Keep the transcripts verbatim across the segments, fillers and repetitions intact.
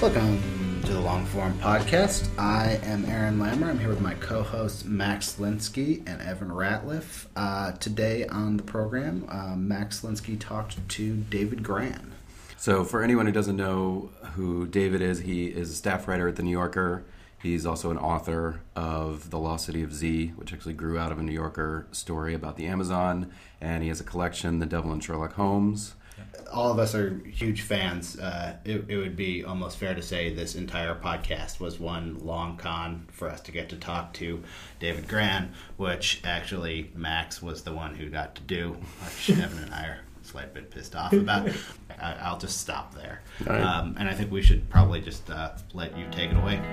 Welcome to the Longform Podcast. I am Aaron Lammer. I'm here with my co-hosts Max Linsky and Evan Ratliff. Uh, today on the program, uh, Max Linsky talked to David Grann. So for anyone who doesn't know who David is, he is a staff writer at The New Yorker. He's also an author of The Lost City of Z, which actually grew out of a New Yorker story about the Amazon. And he has a collection, The Devil and Sherlock Holmes. All of us are huge fans. Uh, it, it would be almost fair to say this entire podcast was one long con for us to get to talk to David Grann, which actually Max was the one who got to do, which Evan and I are a slight bit pissed off about. I, I'll just stop there. Right. Um, and I think we should probably just uh, let you take it away.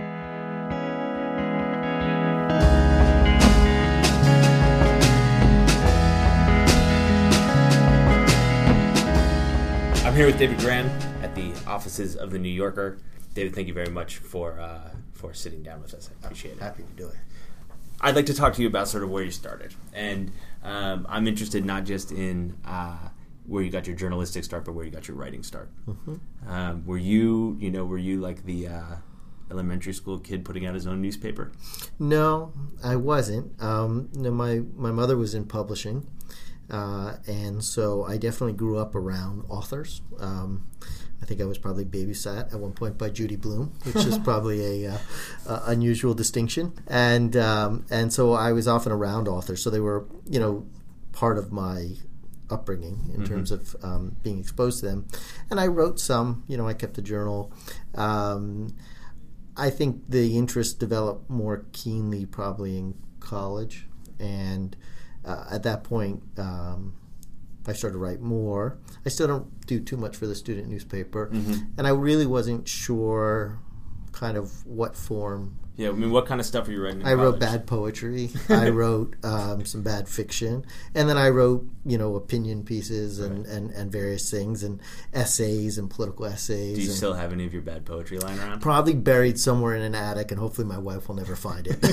I'm here with David Grann at the offices of The New Yorker. David, thank you very much for uh, for sitting down with us. I appreciate it. Happy to do it. I'd like to talk to you about sort of where you started. And um, I'm interested not just in uh, where you got your journalistic start, but where you got your writing start. Mm-hmm. Um, were you, you know, were you like the uh, elementary school kid putting out his own newspaper? No, I wasn't. Um, no, my, my mother was in publishing. Uh, and so I definitely grew up around authors. Um, I think I was probably babysat at one point by Judy Blume, which is probably a uh, uh, unusual distinction. And um, and so I was often around authors, so they were, you know, part of my upbringing in mm-hmm. terms of um, being exposed to them. And I wrote some. You know, I kept a journal. Um, I think the interest developed more keenly probably in college, and Uh, at that point, um, I started to write more. I still don't do too much for the student newspaper, mm-hmm. and I really wasn't sure kind of what form. Yeah, I mean, what kind of stuff were you writing in I college? wrote bad poetry. I wrote um, some bad fiction, and then I wrote, you know, opinion pieces and, right. and, and various things, and essays and political essays. Do you and still have any of your bad poetry lying around? Probably buried somewhere in an attic, and hopefully my wife will never find it.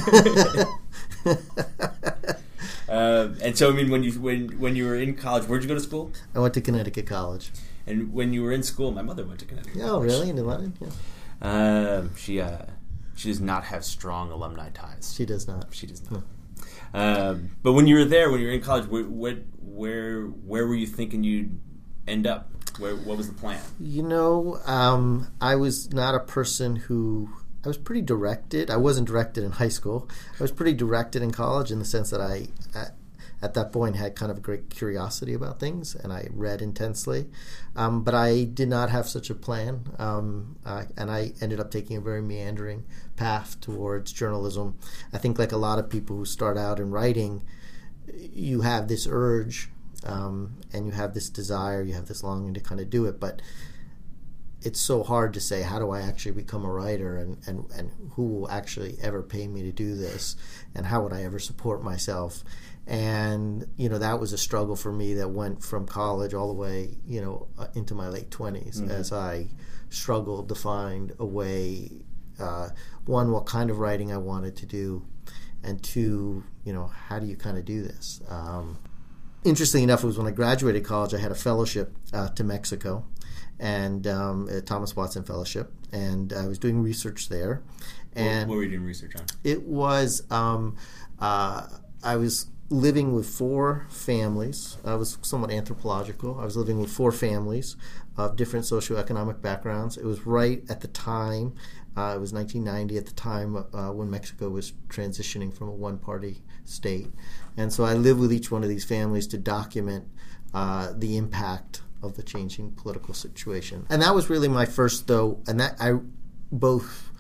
Uh, and so, I mean, when you when when you were in college, where'd you go to school? I went to Connecticut College. And when you were in school, my mother went to Connecticut. Oh, really? In London? Yeah. Uh, she uh, she does not have strong alumni ties. She does not. She does not. No. Uh, but when you were there, when you were in college, where where where, where were you thinking you'd end up? Where what was the plan? You know, um, I was not a person who. I was pretty directed. I wasn't directed in high school. I was pretty directed in college in the sense that I, at, at that point, had kind of a great curiosity about things, and I read intensely. Um, but I did not have such a plan, um, uh, and I ended up taking a very meandering path towards journalism. I think like a lot of people who start out in writing, you have this urge, um, and you have this desire, you have this longing to kind of do it, but it's so hard to say, how do I actually become a writer, and, and, and who will actually ever pay me to do this, and how would I ever support myself? And, you know, that was a struggle for me that went from college all the way, you know, uh, into my late twenties, mm-hmm. as I struggled to find a way, uh, one, what kind of writing I wanted to do, and two, you know, how do you kind of do this? Um, interestingly enough, it was when I graduated college, I had a fellowship uh, to Mexico, and um, a Thomas Watson Fellowship, and I was doing research there. And what, what were you doing research on? It was, um, uh, I was living with four families. I was somewhat anthropological. I was living with four families of different socioeconomic backgrounds. It was right at the time, uh, it was nineteen ninety at the time uh, when Mexico was transitioning from a one-party state. And so I lived with each one of these families to document uh, the impact of the changing political situation. And that was really my first, though, and that I both,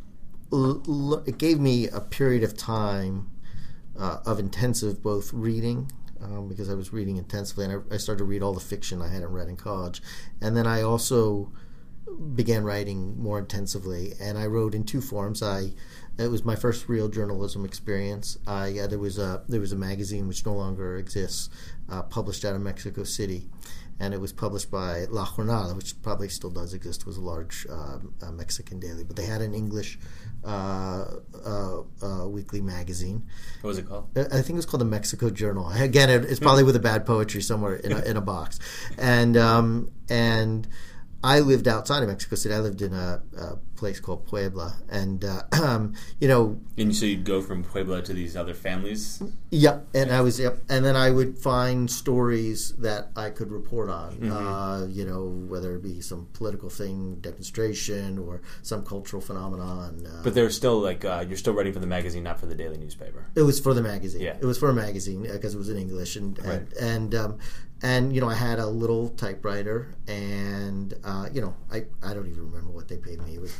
l- l- it gave me a period of time uh, of intensive both reading, um, because I was reading intensively, and I, I started to read all the fiction I hadn't read in college. And then I also began writing more intensively, and I wrote in two forms. I It was my first real journalism experience. I, uh, there was a there was a magazine which no longer exists, uh, published out of Mexico City, and it was published by La Jornada, which probably still does exist. It was a large uh, uh, Mexican daily, but they had an English uh, uh, uh, weekly magazine. What was it called? I think it was called the Mexico Journal. Again, it, it's probably with a bad poetry somewhere in a, in a box, and um, and. I lived outside of Mexico City. I lived in a, a place called Puebla, and uh, um, you know. And so you'd go from Puebla to these other families. Yep, and I was yep, and then I would find stories that I could report on. Mm-hmm. Uh, you know, whether it be some political thing, demonstration, or some cultural phenomenon. Uh, But they're still like uh, you're still writing for the magazine, not for the daily newspaper. It was for the magazine. Yeah. It was for a magazine because it was in English, and Right. and and, um, and you know I had a little typewriter, and uh, you know I, I don't even remember what they paid me. It was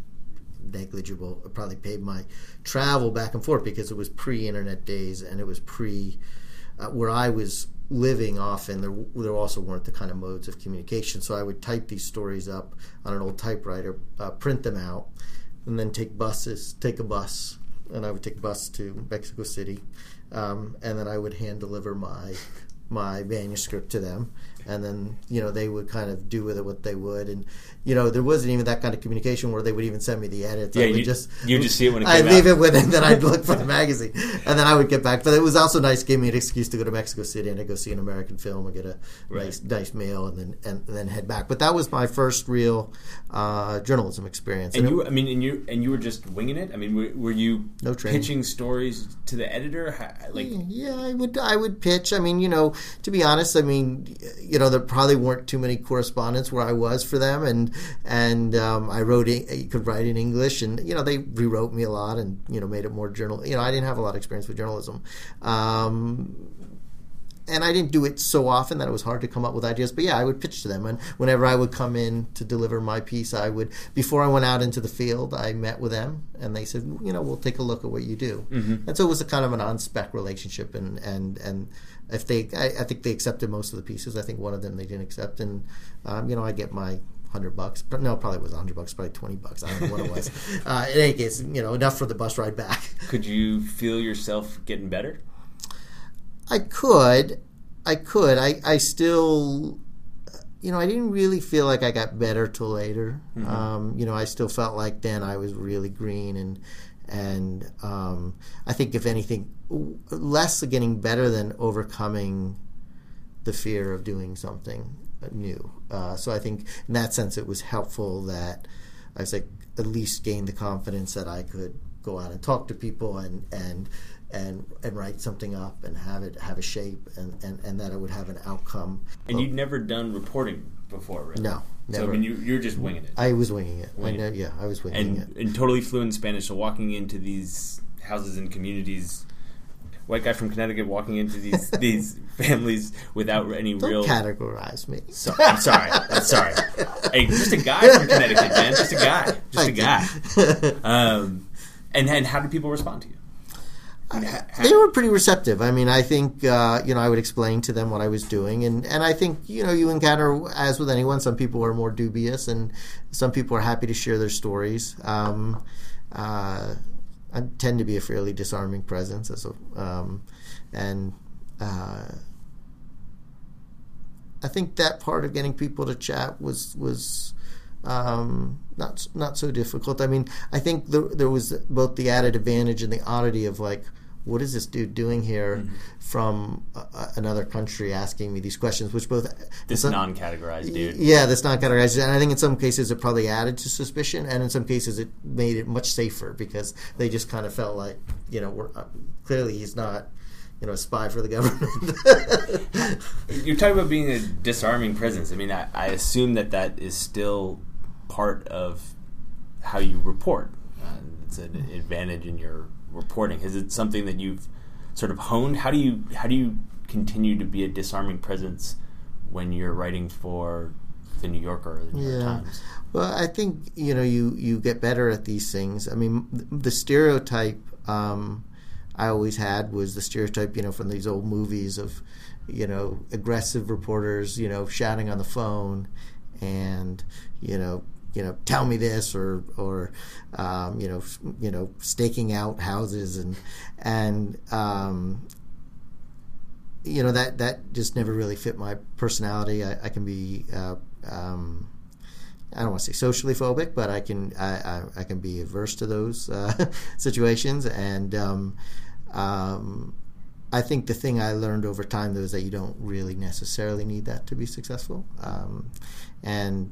negligible. It probably paid my travel back and forth because it was pre-internet days, and it was pre uh, where I was living often. There there also weren't the kind of modes of communication, so I would type these stories up on an old typewriter, uh, print them out, and then take buses, take a bus. And I would take a bus to Mexico City, um, and then I would hand deliver my my manuscript to them, and then you know they would kind of do with it what they would, and you know there wasn't even that kind of communication where they would even send me the edits. Yeah, I would you just you just see it when it came I'd out. leave it with it, then I'd look for the magazine, and then I would get back. But it was also nice, gave me an excuse to go to Mexico City and to go see an American film and get a Right. nice nice meal, and then and, and then head back. But that was my first real uh, journalism experience. And it- you, I mean, and you, and you were just winging it. I mean, were, were you No training. pitching stories to the editor? How- Like, yeah, I would I would pitch. I mean, you know, to be honest, I mean, you know, there probably weren't too many correspondents where I was for them, and and um, I wrote in, you could write in English, and you know they rewrote me a lot, and you know made it more journal. You know, I didn't have a lot of experience with journalism. Um, And I didn't do it so often that it was hard to come up with ideas. But yeah, I would pitch to them. And whenever I would come in to deliver my piece, I would, before I went out into the field, I met with them. And they said, you know, we'll take a look at what you do. Mm-hmm. And so it was a kind of an on-spec relationship. And, and, and if they, I, I think they accepted most of the pieces. I think one of them they didn't accept. And, um, you know, I get my hundred bucks. But no, it probably was a hundred bucks, probably twenty bucks. I don't know what it was. uh, in any case, you know, enough for the bus ride back. could you feel yourself getting better? I could. I could. I, I still, you know, I didn't really feel like I got better till later. Mm-hmm. Um, you know, I still felt like then I was really green, and and um, I think if anything, less getting better than overcoming the fear of doing something new. Uh, so I think in that sense it was helpful that I was like at least gained the confidence that I could go out and talk to people and and. and and write something up and have it have a shape and, and, and that it would have an outcome. And you'd never done reporting before, right? No, never. So I mean, you, you're just winging it. I was winging it. Winging I know, it. yeah, I was winging and, it. and totally fluent in Spanish. So walking into these houses and communities, white guy from Connecticut walking into these these families without any Don't real. categorize me. So, I'm sorry. I'm sorry. Hey, just a guy from Connecticut, man. Just a guy. Just a guy. Um, and and how do people respond to you? I mean, how, They were pretty receptive. I mean, I think, uh, you know, I would explain to them what I was doing. And, and I think, you know, you encounter, as with anyone, some people are more dubious and some people are happy to share their stories. Um, uh, I tend to be a fairly disarming presence. As a, um, and uh, I think that part of getting people to chat was was um, not not so difficult. I mean, I think there, there was both the added advantage and the oddity of like, what is this dude doing here mm-hmm. from uh, another country asking me these questions, which both... This some, non-categorized dude. Yeah, this non-categorized. And I think in some cases it probably added to suspicion, and in some cases it made it much safer because they just kind of felt like, you know, we're, uh, clearly he's not, you know, a spy for the government. You're talking about being a disarming presence. I mean, I, I assume that that is still part of how you report. Uh, it's an advantage in your reporting. Is it something that you've sort of honed? How do you how do you continue to be a disarming presence when you're writing for the New Yorker or the New York yeah. Times? Well, I think you know you, you get better at these things. I mean, the stereotype um, I always had was the stereotype, you know, from these old movies of, you know, aggressive reporters, you know, shouting on the phone, and you know. You know, tell me this, or or um, you know, you know, staking out houses, and and um, you know that that just never really fit my personality. I, I can be, uh, um, I don't want to say socially phobic, but I can I, I, I can be averse to those uh, situations, and um, um, I think the thing I learned over time though is that you don't really necessarily need that to be successful, um, and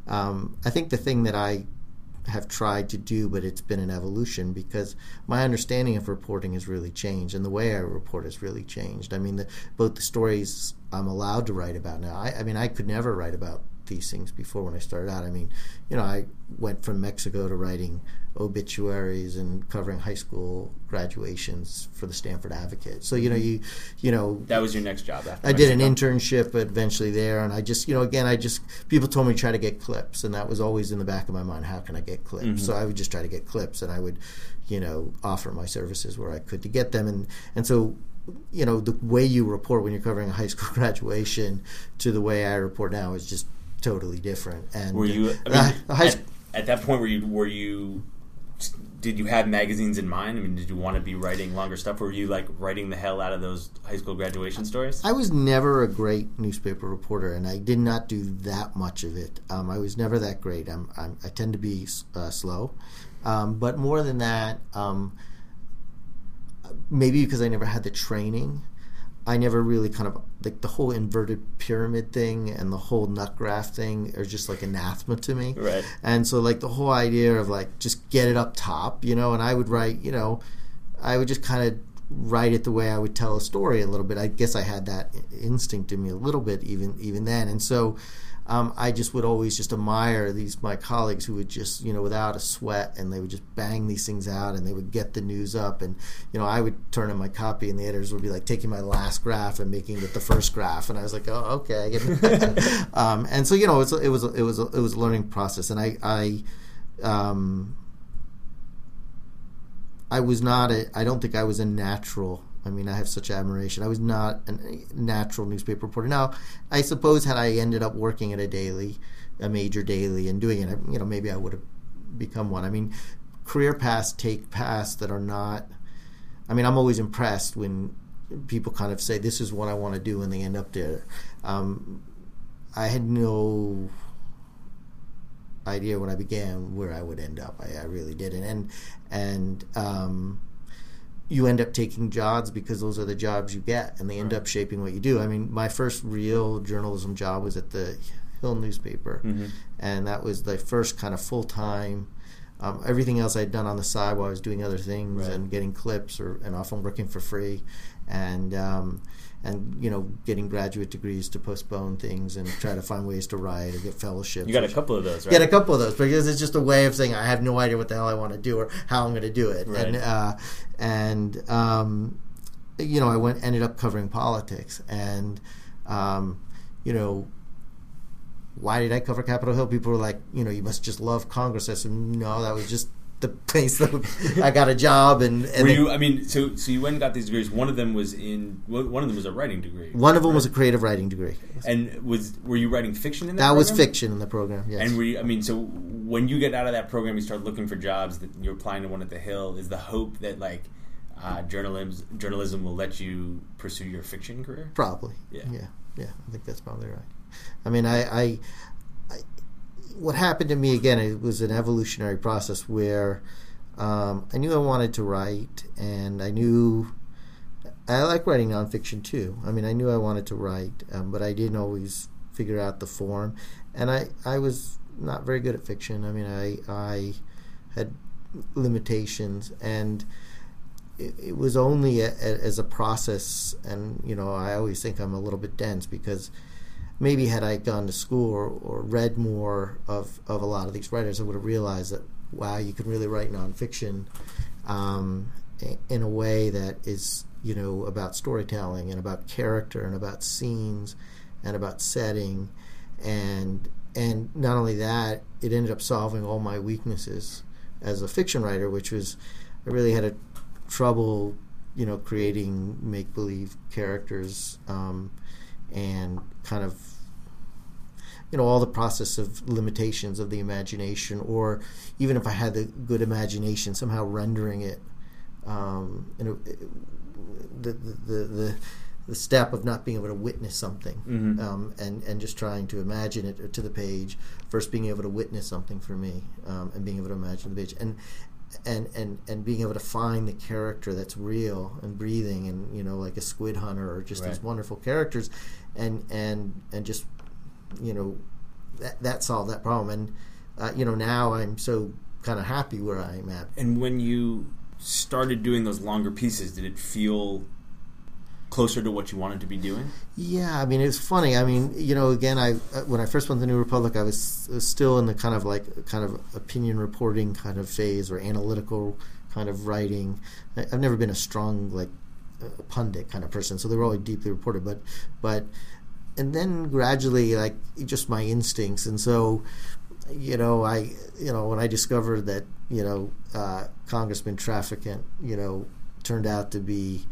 um, I think the thing that I have tried to do, but it's been an evolution because my understanding of reporting has really changed, and the way I report has really changed. I mean, the, both the stories I'm allowed to write about now. I, I mean, I could never write about these things before when I started out. I mean, you know, I went from Mexico to writing obituaries and covering high school graduations for the Stanford Advocate. So, you know, you, you know, that was your next job after I did an Mexico. internship eventually there, and I just, you know, again, I just, people told me to try to get clips, and that was always in the back of my mind, how can I get clips? Mm-hmm. So I would just try to get clips, and I would, you know, offer my services where I could to get them. And, and so, you know, the way you report when you're covering a high school graduation to the way I report now is just totally different. And were you, I mean, uh, high at, at that point, were you, were you, did you have magazines in mind? I mean, did you want to be writing longer stuff, or were you like writing the hell out of those high school graduation stories? I was never a great newspaper reporter, and I did not do that much of it. Um, I was never that great. I'm, I'm, I tend to be uh, slow. Um, but more than that, um, maybe because I never had the training, I never really kind of, like the whole inverted pyramid thing and the whole nut graph thing are just like anathema to me. Right. And so like the whole idea of like just get it up top, you know, and I would write, you know, I would just kind of write it the way I would tell a story a little bit. I guess I had that instinct in me a little bit even even then. And so um, I just would always just admire these my colleagues who would just, you know, without a sweat, and they would just bang these things out, and they would get the news up. And, you know, I would turn in my copy, and the editors would be like taking my last graph and making it the first graph, and I was like, oh, okay. I get it. um, and so, you know, it was it was it was it was a learning process, and I I um, I was not a I don't think I was a natural. I mean, I have such admiration. I was not a natural newspaper reporter. Now, I suppose had I ended up working at a daily, a major daily, and doing it, you know, maybe I would have become one. I mean, career paths take paths that are not. I mean, I'm always impressed when people kind of say, "This is what I want to do," and they end up there. Um, I had no idea when I began where I would end up. I, I really didn't, and and. Um, you end up taking jobs because those are the jobs you get, and they end up shaping what you do. I mean, my first real journalism job was at the Hill newspaper, mm-hmm. and that was the first kind of full-time. Um, everything else I'd done on the side while I was doing other things right. and getting clips, or and often working for free, and um, and you know, getting graduate degrees to postpone things and try to find ways to write or get fellowships. You got a couple of those, right? Get a couple of those because it's just a way of saying I have no idea what the hell I want to do or how I'm going to do it. Right. And uh, and um, you know, I went ended up covering politics, and um, you know. Why did I cover Capitol Hill? People were like, you know, you must just love Congress. I said, no, that was just the place that I got a job. And, and were they, you? I mean, so so you went and got these degrees. One of them was in. One of them was a writing degree. One of them was a creative writing degree. And was were you writing fiction in that? That program? was fiction in the program. Yes. And were you, I mean, so when you get out of that program, you start looking for jobs. That you're applying to one at the Hill. Is the hope that like uh, journalism journalism will let you pursue your fiction career? Probably. Yeah. Yeah. Yeah. I think that's probably right. I mean, I, I, I, what happened to me again? It was an evolutionary process where um, I knew I wanted to write, and I knew I like writing nonfiction too. I mean, I knew I wanted to write, um, but I didn't always figure out the form, and I, I was not very good at fiction. I mean, I, I had limitations, and it, it was only a, a, as a process. And you know, I always think I'm a little bit dense because. Maybe had I gone to school or, or read more of, of a lot of these writers, I would have realized that, wow, you can really write nonfiction um, in a way that is, you know, about storytelling and about character and about scenes and about setting. And and not only that, it ended up solving all my weaknesses as a fiction writer, which was I really had a trouble, you know, creating make-believe characters um, and kind of, you know, all the process of limitations of the imagination, or even if I had the good imagination, somehow rendering it, um, you know, the, the the the step of not being able to witness something, mm-hmm. um, and and just trying to imagine it to the page, first being able to witness something for me, um, and being able to imagine the page, and and and and being able to find the character that's real and breathing, and you know, like a Squid Hunter or just right. these wonderful characters, and and and just, you know, that, that solved that problem. And uh, you know, now I'm so kind of happy where I'm at. And when you started doing those longer pieces, did it feel closer to what you wanted to be doing? Yeah, I mean, it's funny. I mean, you know, again, I when I first went to New Republic, I was, was still in the kind of like kind of opinion reporting kind of phase or analytical kind of writing. I, I've never been a strong like a pundit kind of person, so they were always deeply reported. But but and then gradually, like just my instincts, and so you know, I you know when I discovered that you know uh, Congressman Traficant, you know, turned out to be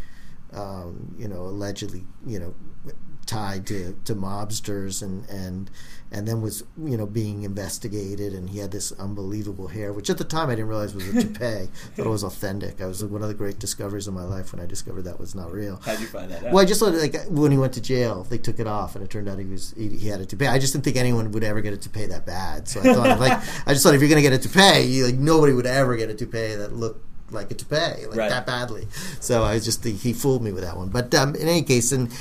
Um, you know, allegedly, you know, tied to, to mobsters, and, and and then was, you know, being investigated, and he had this unbelievable hair, which at the time I didn't realize was a toupee. I thought it was authentic. I was like, one of the great discoveries of my life when I discovered that was not real. How'd you find that out? Well, I just thought, like, when he went to jail, they took it off, and it turned out he was he, he had a toupee. I just didn't think anyone would ever get a toupee that bad. So I thought, like, I just thought if you're going to get a toupee, you, like, nobody would ever get a toupee that looked like a toupee, like right. that badly. So I was just he fooled me with that one. But um, in any case, and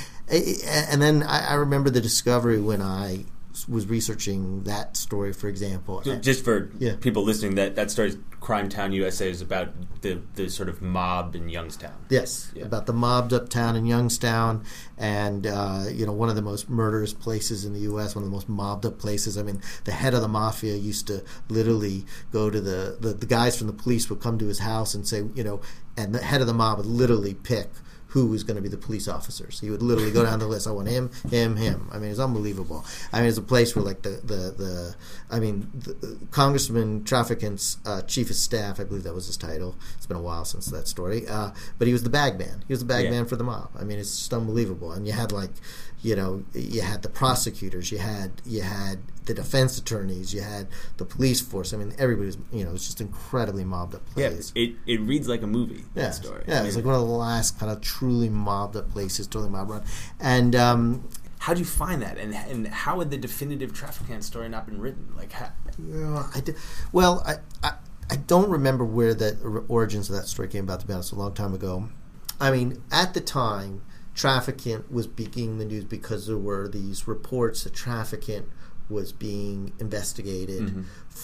and then I, I remember the discovery when I was researching that story, for example. So just for yeah. people listening, that that story, Crime Town U S A, is about the the sort of mob in Youngstown. Yes, yeah. About the mobbed up town in Youngstown, and uh, you know, one of the most murderous places in the U S, one of the most mobbed up places. I mean, the head of the mafia used to literally go to the, the the guys from the police would come to his house and say, you know, and the head of the mob would literally pick who was going to be the police officers. He would literally go down the list. I want him, him, him. I mean, it's unbelievable. I mean, it's a place where, like, the, the, the I mean, the, the Congressman Traficant's uh, chief of staff, I believe that was his title. It's been a while since that story. Uh, but he was the bag man. He was the bag yeah. man for the mob. I mean, it's just unbelievable. And you had, like, you know, you had the prosecutors, you had you had the defense attorneys, you had the police force. I mean, everybody was, you know, it was just incredibly mobbed up place. Yeah, it, it reads like a movie, yeah. that story. Yeah, I mean, it's like one of the last kind of truly mobbed up places, totally mob run. And um, how'd you find that? And and how had the definitive Traficant story not been written? Like, how? Yeah, I did, well, I, I I don't remember where the origins of that story came about, to be honest, a long time ago. I mean, at the time, Traficant was making the news because there were these reports that Traficant was being investigated mm-hmm.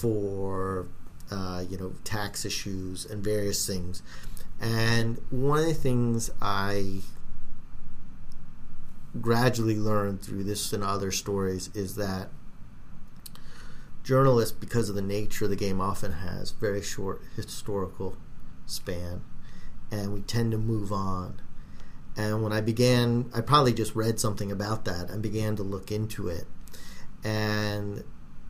for, uh, you know, tax issues and various things. And one of the things I gradually learned through this and other stories is that journalists, because of the nature of the game, often has very short historical span, and we tend to move on. And when I began, I probably just read something about that and began to look into it. And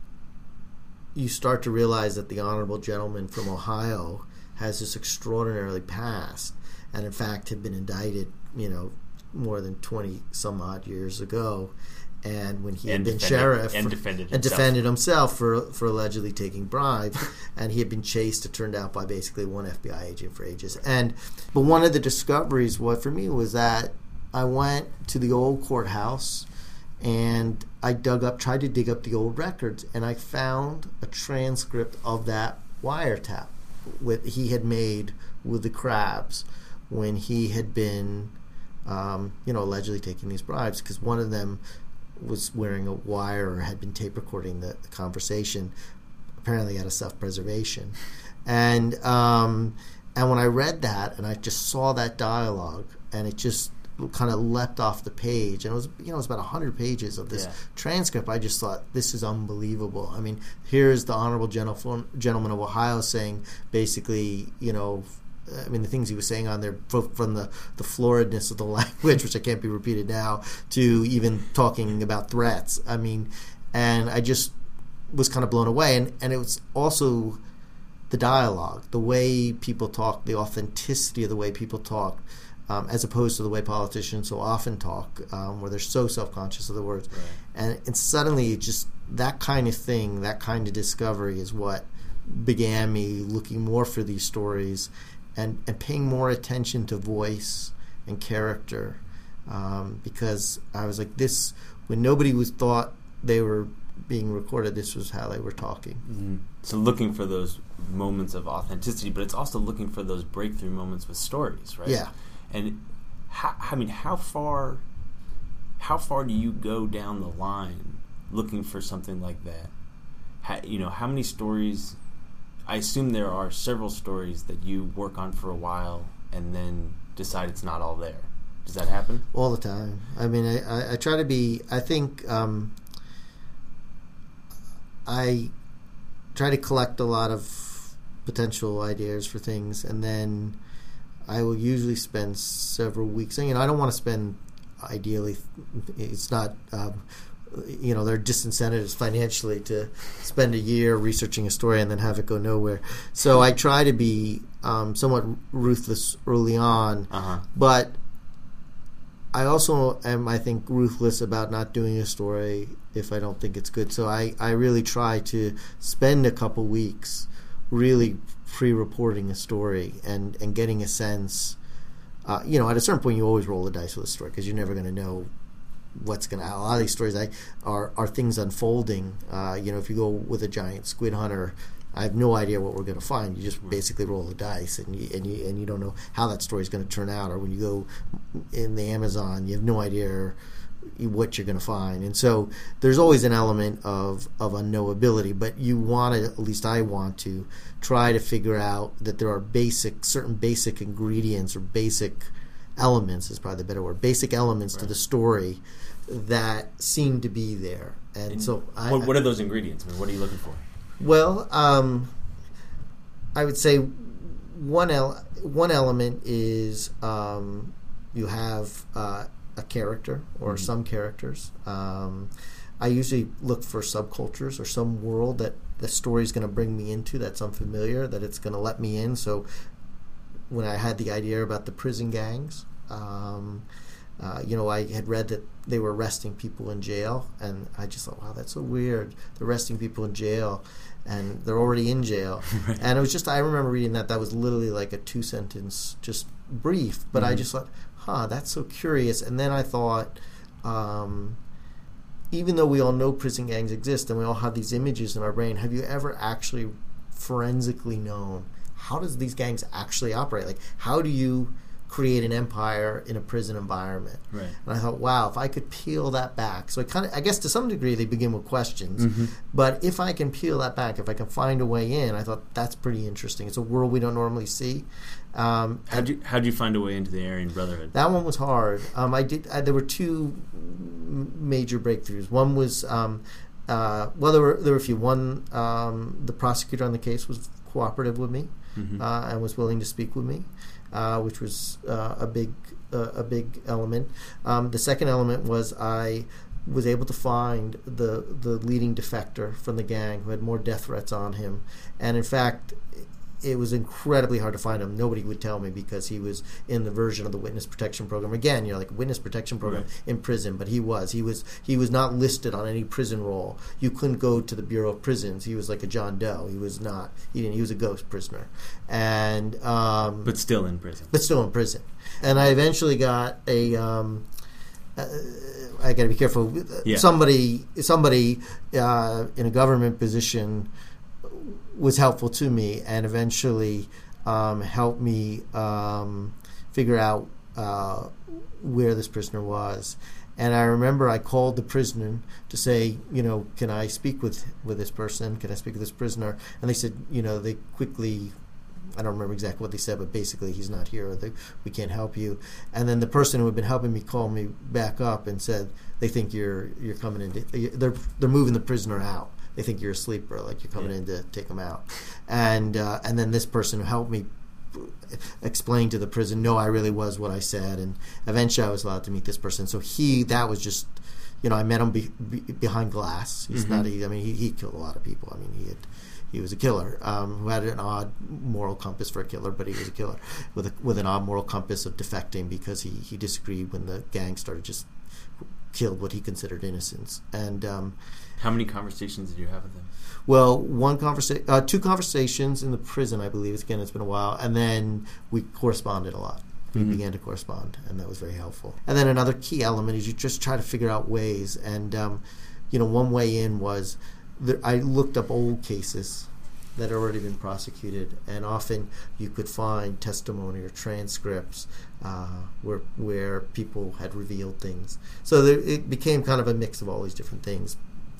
you start to realize that the honorable gentleman from Ohio has this extraordinarily past, and in fact had been indicted, you know, more than twenty some odd years ago. And when he and had been defended, sheriff and for, defended and himself. defended himself for for allegedly taking bribes, and he had been chased, it turned out, by basically one F B I agent for ages. And but one of the discoveries, what for me, was that I went to the old courthouse and I dug up, tried to dig up the old records, and I found a transcript of that wiretap with he had made with the Crabs when he had been, um, you know, allegedly taking these bribes, because one of them was wearing a wire or had been tape recording the, the conversation, apparently out of self-preservation. And um, and when I read that and I just saw that dialogue, and it just kind of leapt off the page, and it was, you know, it was about one hundred pages of this yeah. transcript. I just thought, this is unbelievable. I mean, here's the honorable gentleman of Ohio saying basically, you know, I mean, the things he was saying on there, from the, the floridness of the language, which I can't be repeated now, to even talking about threats. I mean, and I just was kind of blown away. And, and it was also the dialogue, the way people talk, the authenticity of the way people talk, um, as opposed to the way politicians so often talk, um, where they're so self-conscious of the words. Right. And, and suddenly, it just that kind of thing, that kind of discovery is what began me looking more for these stories, and, and paying more attention to voice and character, um, because I was like, this, when nobody was thought they were being recorded, this was how they were talking. Mm-hmm. So looking for those moments of authenticity, but it's also looking for those breakthrough moments with stories, right? Yeah. And how, I mean, how far, how far do you go down the line looking for something like that, how, you know, how many stories? I assume there are several stories that you work on for a while and then decide it's not all there. Does that happen? All the time. I mean, I, I, I try to be, I think um, I try to collect a lot of potential ideas for things, and then I will usually spend several weeks. And, you know, I don't want to spend, ideally, it's not, um, you know, there are disincentives financially to spend a year researching a story and then have it go nowhere. So I try to be um, somewhat ruthless early on, Uh-huh. but I also am, I think, ruthless about not doing a story if I don't think it's good. So I, I really try to spend a couple weeks really pre-reporting a story and, and getting a sense. Uh, you know, at a certain point, you always roll the dice with a story because you're never going to know what's going to. A lot of these stories I, are are things unfolding. Uh, you know, if you go with a giant squid hunter, I have no idea what we're going to find. You just basically roll the dice, and you and you and you don't know how that story is going to turn out. Or when you go in the Amazon, you have no idea what you're going to find. And so there's always an element of of unknowability. But you want to, at least I want to, try to figure out that there are basic, certain basic ingredients or basic elements is probably the better word. Basic elements Right. to the story that seem to be there. And, And so, I, what, what are those ingredients? I mean, what are you looking for? Well, um, I would say one el- one element is um, you have uh, a character or Mm-hmm. some characters. Um, I usually look for subcultures or some world that the story is going to bring me into that's unfamiliar, that it's going to let me in. So when I had the idea about the prison gangs, um, uh, you know, I had read that they were arresting people in jail, and I just thought, wow, that's so weird. They're arresting people in jail, and they're already in jail. Right. And it was just, I remember reading that. That was literally like a two-sentence, just brief. But Mm-hmm. I just thought, huh, that's so curious. And then I thought, um, even though we all know prison gangs exist and we all have these images in our brain, have you ever actually forensically known how does these gangs actually operate? Like, how do you create an empire in a prison environment? Right. And I thought, wow, if I could peel that back. So I kind of, I guess to some degree they begin with questions, Mm-hmm. but if I can peel that back, if I can find a way in, I thought that's pretty interesting. It's a world we don't normally see. Um, How'd you how'd you find a way into the Aryan Brotherhood? that one was hard. Um, I did. I, there were two m- major breakthroughs. One was, um, uh, well, there were there were a few. One, um, the prosecutor on the case was cooperative with me Mhm. uh, and was willing to speak with me, uh, which was uh, a big uh, a big element. Um, the second element was I was able to find the the leading defector from the gang who had more death threats on him, and in fact, it was incredibly hard to find him. Nobody would tell me because he was in the version of the witness protection program. Again, you're like witness protection program Right. in prison, but he was. He was he was not listed on any prison roll. You couldn't go to the Bureau of Prisons. He was like a John Doe. He was not. He didn't. He was a ghost prisoner, and um, But still in prison. but still in prison. And I eventually got a. Um, uh, I got to be careful. Yeah. Somebody, somebody uh, in a government position was helpful to me, and eventually um, helped me um, figure out uh, where this prisoner was. And I remember I called the prisoner to say, you know, can I speak with, with this person? Can I speak with this prisoner? And they said, you know, they quickly, I don't remember exactly what they said, but basically he's not here. Or they, we can't help you. And then the person who had been helping me called me back up and said they think you're you're coming in. To, they're they're moving the prisoner out. They think you're a sleeper, like you're coming Yeah. in to take him out. And uh, and then this person who helped me explain to the prison, no, I really was what I said. And eventually I was allowed to meet this person. So he, that was just, you know, I met him be, be, behind glass. He's Mhm. not, he, I mean, he, he killed a lot of people. I mean, he had, he was a killer um, who had an odd moral compass for a killer, but he was a killer with a, with an odd moral compass of defecting because he, he disagreed when the gang started just killed what he considered innocents. And um, How many conversations did you have with him? well, one conversa- uh, two conversations in the prison, I believe. Again, it's been a while, and then we corresponded a lot. We Mhm. began to correspond, and that was very helpful. And then another key element is you just try to figure out ways. And um, you know, one way in was there, I looked up old cases that had already been prosecuted, and often you could find testimony or transcripts uh, where where people had revealed things. So there, it became kind of a mix of all these different things.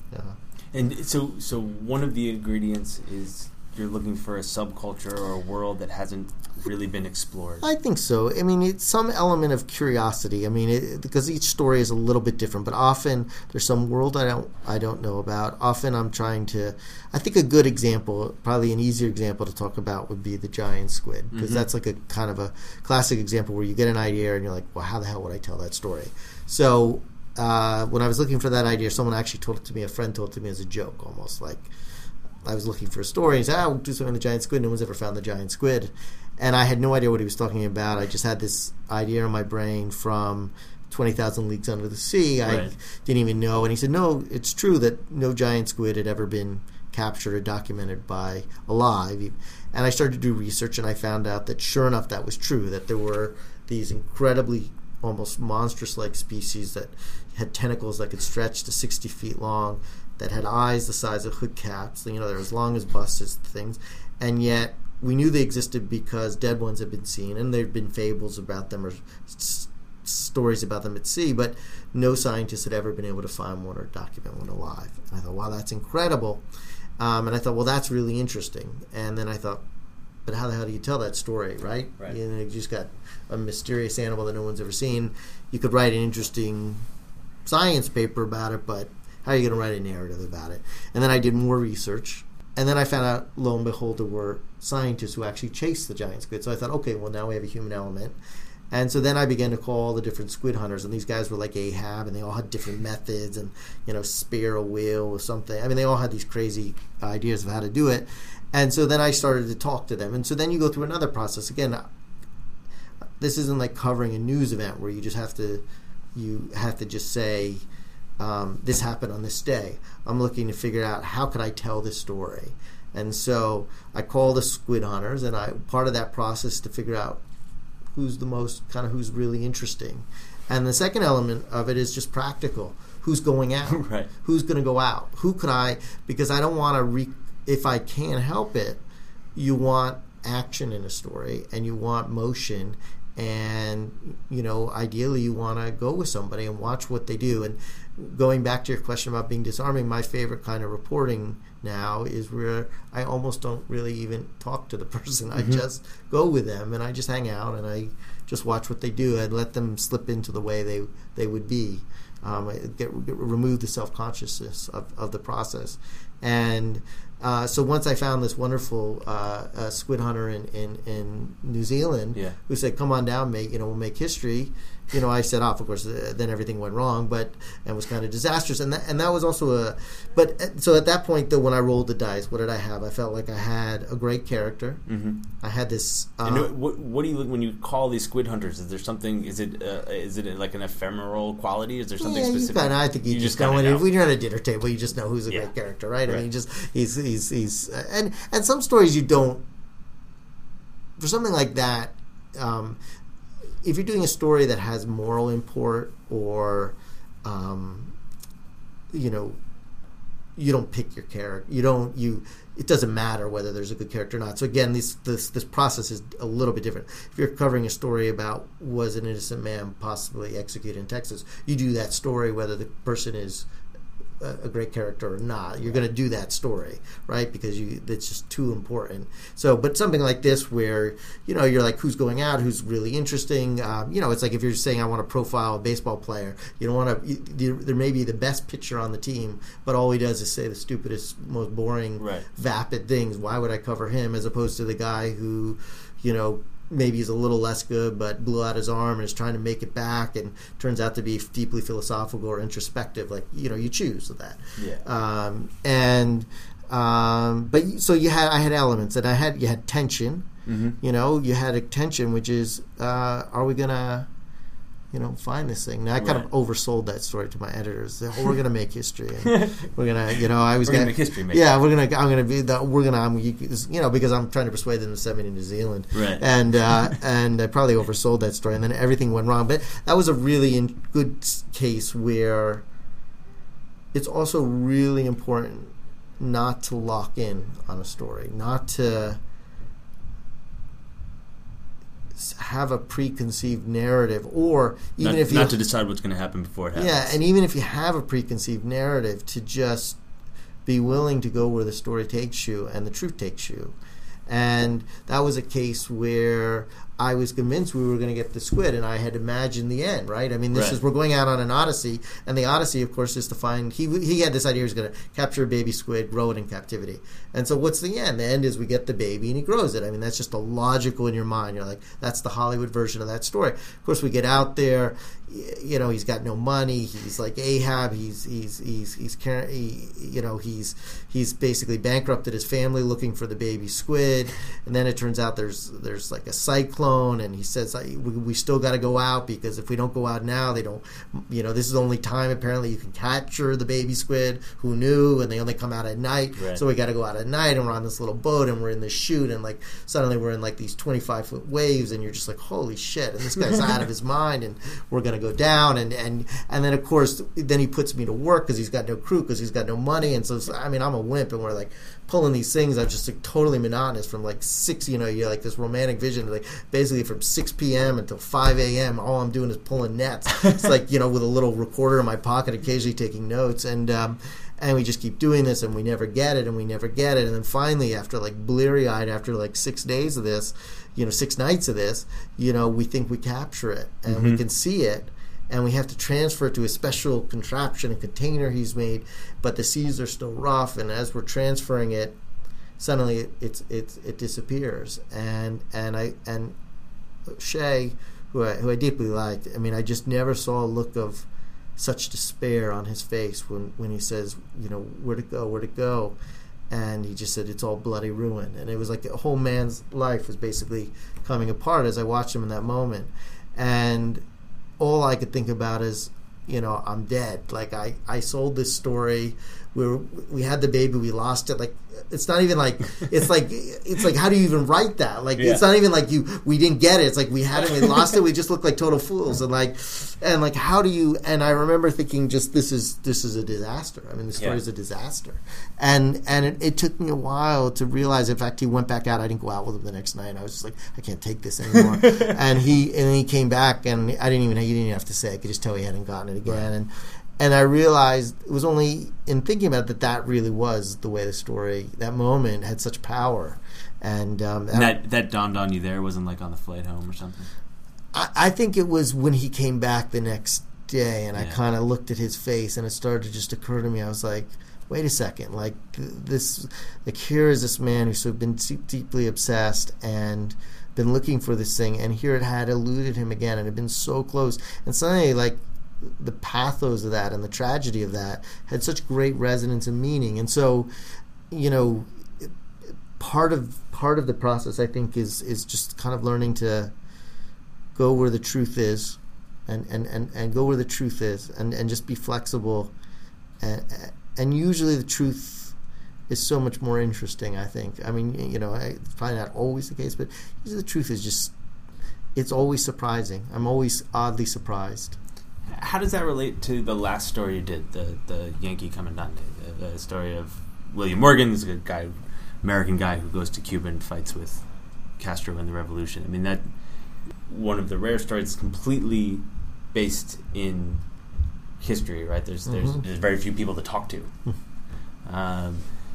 Yeah. And so, so one of the ingredients is you're looking for a subculture or a world that hasn't really been explored. I think so. I mean, it's some element of curiosity. I mean, it, because each story is a little bit different, but often there's some world I don't I don't know about. Often I'm trying to. I think a good example, probably an easier example to talk about, would be the giant squid, because mm-hmm. that's like a kind of a classic example where you get an idea and you're like, well, how the hell would I tell that story? So uh, when I was looking for that idea, someone actually told it to me. A friend told it to me as a joke, almost like. I was looking for a story. He said, oh, we'll do something on the giant squid. No one's ever found the giant squid. And I had no idea what he was talking about. I just had this idea in my brain from twenty thousand Leagues Under the Sea. I right. didn't even know. And he said, no, it's true that no giant squid had ever been captured or documented by alive. And I started to do research, and I found out that sure enough that was true, that there were these incredibly almost monstrous-like species that had tentacles that could stretch to sixty feet long, that had eyes the size of hood caps, you know, they're as long as buses, things, and yet we knew they existed because dead ones had been seen, and there had been fables about them or s- stories about them at sea, but no scientist had ever been able to find one or document one alive. And I thought, wow, that's incredible. Um, and I thought, well, that's really interesting. And then I thought, but how the hell do you tell that story, right? Right. You know, you just got a mysterious animal that no one's ever seen. You could write an interesting science paper about it, but how are you going to write a narrative about it? And then I did more research. And then I found out, lo and behold, there were scientists who actually chased the giant squid. So I thought, okay, well, now we have a human element. And so then I began to call all the different squid hunters. And these guys were like Ahab, and they all had different methods and, you know, spear a whale or something. I mean, they all had these crazy ideas of how to do it. And so then I started to talk to them. And so then you go through another process. Again, this isn't like covering a news event where you just have to, you have to just say, Um, this happened on this day. I'm looking to figure out how could I tell this story. And so I call the squid hunters, and I part of that process to figure out who's the most, kind of who's really interesting. And the second element of it is just practical. Who's going out? Right. Who's going to go out? Who could I, because I don't want to, re, if I can help it, you want action in a story, and you want motion, and, you know, ideally you want to go with somebody and watch what they do. And going back to your question about being disarming, my favorite kind of reporting now is where I almost don't really even talk to the person. Mm-hmm. I just go with them, and I just hang out, and I just watch what they do and let them slip into the way they, they would be. Um, get, get remove the self-consciousness of, of the process. And uh, so once I found this wonderful uh, uh, squid hunter in, in, in New Zealand, yeah. who said, come on down, mate, you know, we'll make history. You know, I set off, of course, uh, then everything went wrong, but it was kind of disastrous. And that, and that was also a, but uh, so at that point, though, when I rolled the dice, what did I have? I felt like I had a great character. Mm-hmm. I had this. Uh, and what, what do you, when you call these squid hunters, is there something, is it uh, is it like an ephemeral quality? Is there something yeah, specific? You kinda, I think you, you just, just know, know. If you're at a dinner table, you just know who's a yeah. great character, right? right? I mean, just, he's, he's, he's, uh, and, and some stories you don't, for something like that, um, if you're doing a story that has moral import, or, um, you know, you don't pick your character. You don't. You. It doesn't matter whether there's a good character or not. So again, this this this process is a little bit different. If you're covering a story about was an innocent man possibly executed in Texas, you do that story whether the person is a great character or not. You're going to do that story, right? Because you, it's just too important. So, but something like this where, you know, you're like, who's going out, who's really interesting. Um, you know, it's like if you're saying I want to profile a baseball player, you don't want to, you, there may be the best pitcher on the team, but all he does is say the stupidest, most boring, right. vapid things. Why would I cover him as opposed to the guy who, you know, maybe he's a little less good, but blew out his arm and is trying to make it back, and turns out to be deeply philosophical or introspective. Like, you know, you choose that. Yeah. Um, and um, but so you had, I had elements, and I had you had tension. Mm-hmm. You know, you had a tension, which is, uh, are we gonna, you know, find this thing? Now I kind right. of oversold that story to my editors. Oh, we're gonna make history. And we're gonna, you know, I was we're gonna, gonna make history. Make yeah, we're gonna. I'm gonna be the. We're gonna. I'm, you know, because I'm trying to persuade them to send me to New Zealand. Right. And uh, and I probably oversold that story, and then everything went wrong. But that was a really in good case where it's also really important not to lock in on a story, not to have a preconceived narrative, or even not, if you not to decide what's going to happen before it happens. Yeah, and even if you have a preconceived narrative, to just be willing to go where the story takes you and the truth takes you. And that was a case where I was convinced we were going to get the squid, and I had imagined the end, right? I mean, this right. is, we're going out on an odyssey, and the odyssey, of course, is to find, he he had this idea he was going to capture a baby squid, grow it in captivity. And so what's the end? The end is we get the baby and he grows it. I mean, that's just a logical in your mind. You're like, that's the Hollywood version of that story. Of course, we get out there, you know, he's got no money. He's like Ahab. He's he's he's he's he, you know he's he's basically bankrupted his family looking for the baby squid. And then it turns out there's there's like a cyclone, and he says we, we still got to go out, because if we don't go out now, they don't. You know, this is the only time apparently you can capture the baby squid. Who knew? And they only come out at night, right. so we got to go out at night. And we're on this little boat, and we're in this chute, and like suddenly we're in like these twenty-five foot waves, and you're just like, holy shit! And this guy's out of his mind, and we're gonna go down, and and and then of course then he puts me to work because he's got no crew, because he's got no money. And so I mean, I'm a wimp, and we're like pulling these things that are just like totally monotonous from like six, you know, you're like this romantic vision, like basically from six p.m. until five a.m. all I'm doing is pulling nets. It's like, you know, with a little recorder in my pocket, occasionally taking notes. And um and we just keep doing this, and we never get it, and we never get it. And then finally, after like bleary-eyed, after like six days of this, you know, six nights of this, you know, we think we capture it, and mm-hmm. we can see it, and we have to transfer it to a special contraption, a container he's made, but the seas are still rough, and as we're transferring it, suddenly it it's, it's, it disappears. And and I and Shay, who I, who I deeply liked, I mean, I just never saw a look of such despair on his face when, when he says, you know, where to go, where to go. And he just said, it's all bloody ruin. And it was like a whole man's life was basically coming apart as I watched him in that moment. And all I could think about is, you know, I'm dead. Like, I, I sold this story. We were, we had the baby. We lost it. Like, it's not even like, it's like, it's like, how do you even write that? Like, yeah. It's not even like you, we didn't get it. It's like we had it, we lost it. We just look like total fools. And like, and like, how do you, and I remember thinking just, this is, this is a disaster. I mean, the story yeah. is a disaster. And, and it, it took me a while to realize, in fact, he went back out. I didn't go out with him the next night. I was just like, I can't take this anymore. and he, and he came back, and I didn't even, he didn't even have to say, I could just tell he hadn't gotten it again. Right. And, And I realized it was only in thinking about it that that really was the way the story, that moment had such power. And, um, and that that dawned on you there? It wasn't like on the flight home or something? I, I think it was when he came back the next day, and yeah. I kind of looked at his face, and it started to just occur to me. I was like, wait a second. Like, this, like here is this man who's so been deeply obsessed and been looking for this thing, and here it had eluded him again, and it had been so close. And suddenly, like, the pathos of that and the tragedy of that had such great resonance and meaning. And so, you know, part of part of the process, I think, is is just kind of learning to go where the truth is, and, and, and, and go where the truth is, and, and just be flexible. And and usually the truth is so much more interesting, I think. I mean, you know, it's probably not always the case, but usually the truth is just, it's always surprising. I'm always oddly surprised. How does that relate to the last story you did, the the Yankee Comandante, the, the story of William Morgan, this guy, American guy who goes to Cuba and fights with Castro in the revolution? I mean, that one of the rare stories completely based in history, right? There's mm-hmm. there's there's very few people to talk to. um,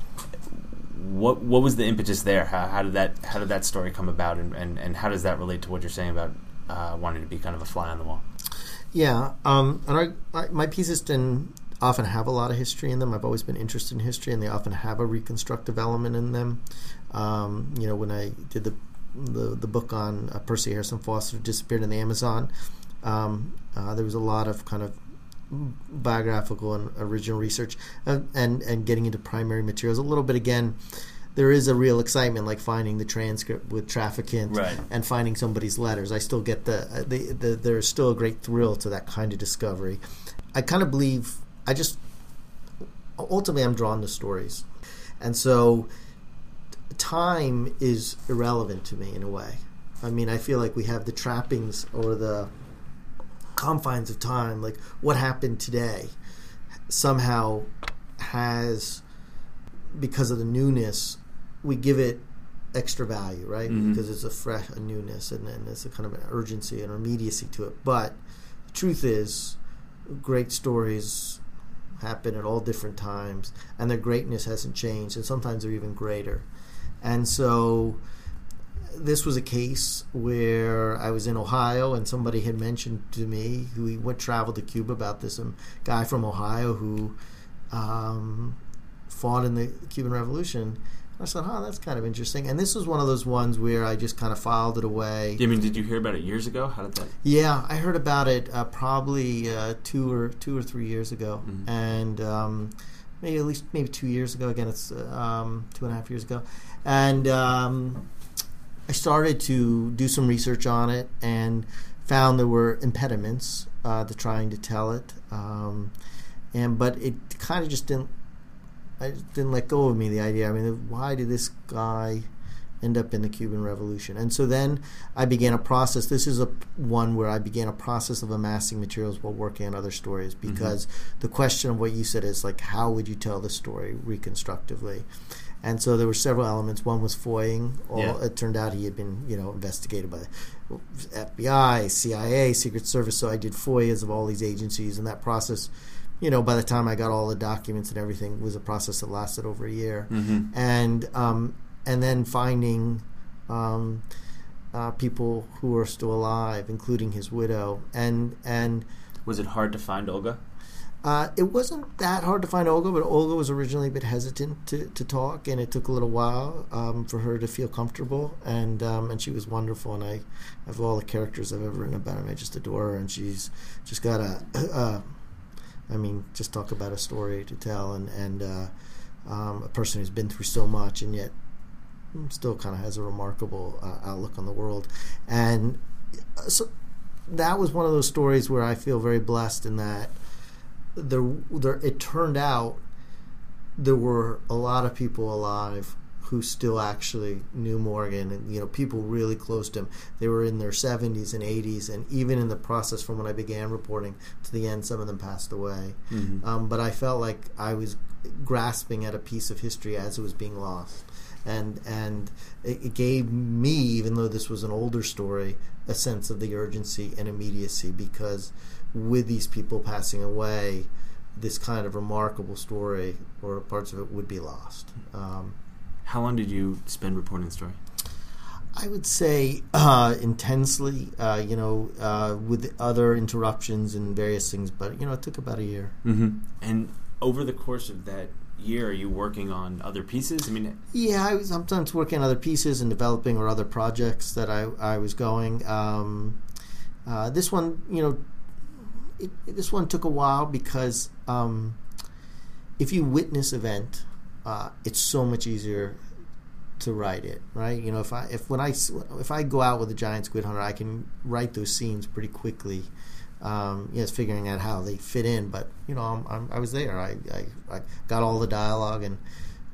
what what was the impetus there? How, how did that how did that story come about, and, and, and how does that relate to what you're saying about uh, wanting to be kind of a fly on the wall? Yeah, um, and I, I, my pieces didn't often have a lot of history in them. I've always been interested in history, and they often have a reconstructive element in them. Um, you know, when I did the the, the book on uh, Percy Harrison Foster, who disappeared in the Amazon, um, uh, there was a lot of kind of biographical and original research, and, and and getting into primary materials a little bit again. There is a real excitement, like finding the transcript with Trafficant, right, and finding somebody's letters. I still get the, the, the there's still a great thrill to that kind of discovery. I kind of believe, I just, ultimately I'm drawn to stories. And so time is irrelevant to me in a way. I mean, I feel like we have the trappings or the confines of time, like what happened today somehow has, because of the newness, we give it extra value, right? Mm-hmm. Because it's a fresh, a newness, and then there's a kind of an urgency and immediacy to it. But the truth is, great stories happen at all different times, and their greatness hasn't changed, and sometimes they're even greater. And so this was a case where I was in Ohio, and somebody had mentioned to me, who he went traveled to Cuba, about this um, guy from Ohio who um, fought in the Cuban Revolution. I said, "Huh, that's kind of interesting." And this was one of those ones where I just kind of filed it away. I mean, did you hear about it years ago? How did that? Yeah, I heard about it uh, probably uh, two or two or three years ago, Mm-hmm. and um, maybe at least maybe two years ago. Again, it's um, two and a half years ago, and um, I started to do some research on it and found there were impediments uh, to trying to tell it, um, and but it kind of just didn't. I didn't let go of me, the idea. I mean, why did this guy end up in the Cuban Revolution? And so then I began a process. This is a one where I began a process of amassing materials while working on other stories, because mm-hmm. the question of what you said is like, how would you tell the story reconstructively? And so there were several elements. One was foiing. All, yeah. It turned out he had been, you know, investigated by the F B I, C I A, Secret Service. So I did F O I As of all these agencies, and that process, you know, by the time I got all the documents and everything, was a process that lasted over a year. Mm-hmm. And um, and then finding um, uh, people who are still alive, including his widow. And and was it hard to find Olga? Uh, it wasn't that hard to find Olga, but Olga was originally a bit hesitant to, to talk, and it took a little while um, for her to feel comfortable. And um, and she was wonderful, and I, of all the characters I've ever written about him, I just adore her, and she's just got a, a I mean, just talk about a story to tell, and, and uh, um, a person who's been through so much and yet still kind of has a remarkable uh, outlook on the world. And so that was one of those stories where I feel very blessed in that there, there, it turned out there were a lot of people alive who still actually knew Morgan, and you know, people really close to him. They were in their seventies and eighties, and even in the process from when I began reporting to the end, some of them passed away. Mm-hmm. Um, but I felt like I was grasping at a piece of history as it was being lost, and and it, it gave me, even though this was an older story, a sense of the urgency and immediacy, because with these people passing away, this kind of remarkable story, or parts of it, would be lost. Um, How long did you spend reporting the story? I would say uh, intensely, uh, you know, uh, with other interruptions and various things, but, you know, it took about a year. Mm-hmm. And over the course of that year, are you working on other pieces? I mean, yeah, I was sometimes working on other pieces and developing or other projects that I, I was going. Um, uh, this one, you know, it, this one took a while because um, if you witness event, Uh, it's so much easier to write it, right? You know, if I if when I if I go out with a giant squid hunter, I can write those scenes pretty quickly. Um, yes, figuring out how they fit in, but you know, I'm, I'm, I was there. I, I I got all the dialogue, and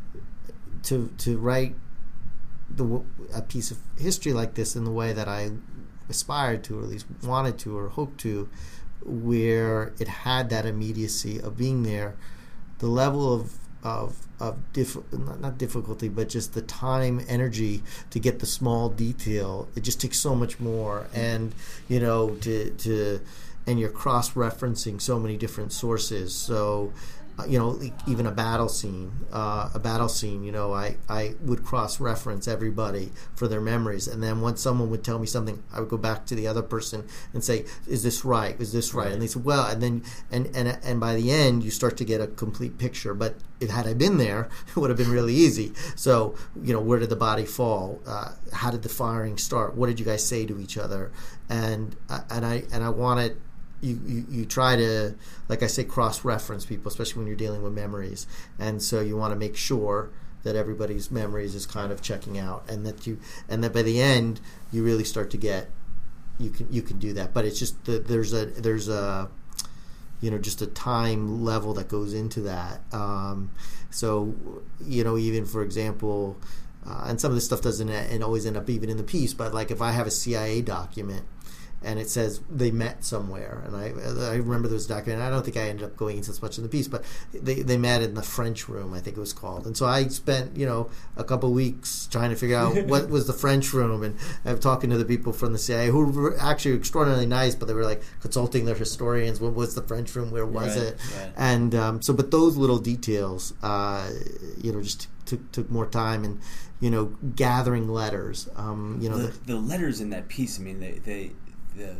to to write the a piece of history like this in the way that I aspired to, or at least wanted to, or hoped to, where it had that immediacy of being there, the level of of of diff- not difficulty, but just the time, energy to get the small detail. It just takes so much more, and you know, to to and you're cross-referencing so many different sources. So, uh, you know, even a battle scene, uh, a battle scene. You know, I I would cross-reference everybody for their memories, and then once someone would tell me something, I would go back to the other person and say, "Is this right? Is this right?" right. And they said, "Well," and then and and and by the end, you start to get a complete picture. But if had I been there, it would have been really easy. So, you know, where did the body fall? Uh, how did the firing start? What did you guys say to each other? And uh, and I and I wanted. You, you, you try to, like I say, cross-reference people, especially when you're dealing with memories. And so you want to make sure that everybody's memories is kind of checking out, and that you and that by the end you really start to get you can you can do that. But it's just the, there's a there's a you know just a time level that goes into that. Um, so you know, even for example, uh, and some of this stuff doesn't and always end up even in the piece. But like if I have a C I A document, and it says they met somewhere. And I I remember there was a document. I don't think I ended up going into as much in the piece, but they they met in the French Room, I think it was called. And so I spent you know a couple of weeks trying to figure out what was the French Room, and I'm talking to the people from the C I A who were actually extraordinarily nice, but they were like consulting their historians. What was the French Room? Where was right, it? Right. And um, so, but those little details, uh, you know, just took took more time, and you know, gathering letters. Um, you know, the, the, the letters in that piece. I mean, they, they the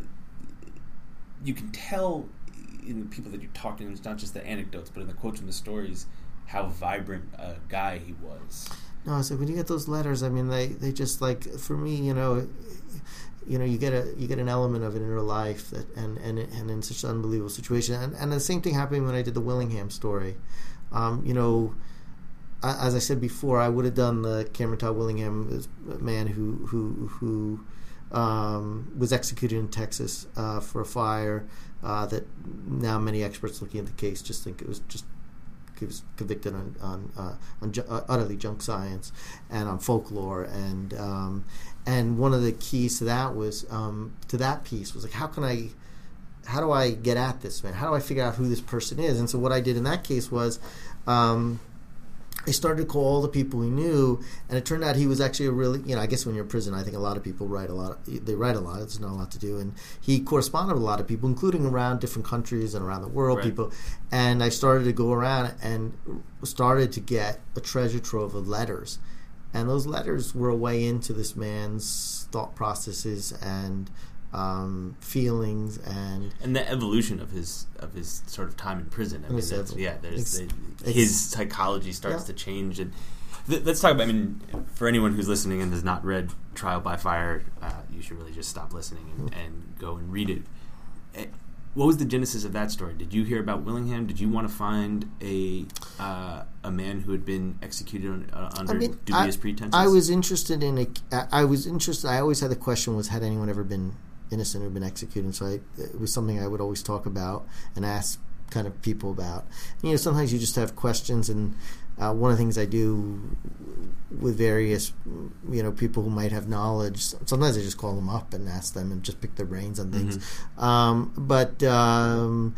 you can tell in the people that you talk to, and it's not just the anecdotes, but in the quotes and the stories, how vibrant a guy he was. No, so when you get those letters, I mean, they, they just like for me, you know, you know, you get a you get an element of it in your life that and and and in such an unbelievable situation, and and the same thing happened when I did the Willingham story. Um, you know, as I said before, I would have done the Cameron Todd Willingham man who who who um, was executed in Texas uh, for a fire uh, that now many experts looking at the case just think it was just. He was convicted on on, uh, on ju- uh, utterly junk science and on folklore, and um, and one of the keys to that was um, to that piece was like, how can I, how do I get at this man? How do I figure out who this person is? And so what I did in that case was, um, I started to call all the people he knew, and it turned out he was actually a really, you know, I guess when you're in prison, I think a lot of people write a lot. Of, they write a lot. There's not a lot to do, and he corresponded with a lot of people, including around different countries and around the world, right. people. And I started to go around and started to get a treasure trove of letters, and those letters were a way into this man's thought processes and um, feelings and and the evolution of his of his sort of time in prison. I mean, that's, yeah, there's Ex- the, his psychology starts yeah. to change. And th- let's talk about. I mean, for anyone who's listening and has not read Trial by Fire, uh, you should really just stop listening and, and go and read it. Uh, What was the genesis of that story? Did you hear about Willingham? Did you want to find a uh, a man who had been executed on, uh, under I mean, dubious I, pretenses? I was interested in a. I was interested. I always had the question: was had anyone ever been innocent or been executed? So I, it was something I would always talk about and ask kind of people about. And, you know, sometimes you just have questions, and uh, one of the things I do with various, you know, people who might have knowledge. Sometimes I just call them up and ask them and just pick their brains on things. Mm-hmm. Um, but um,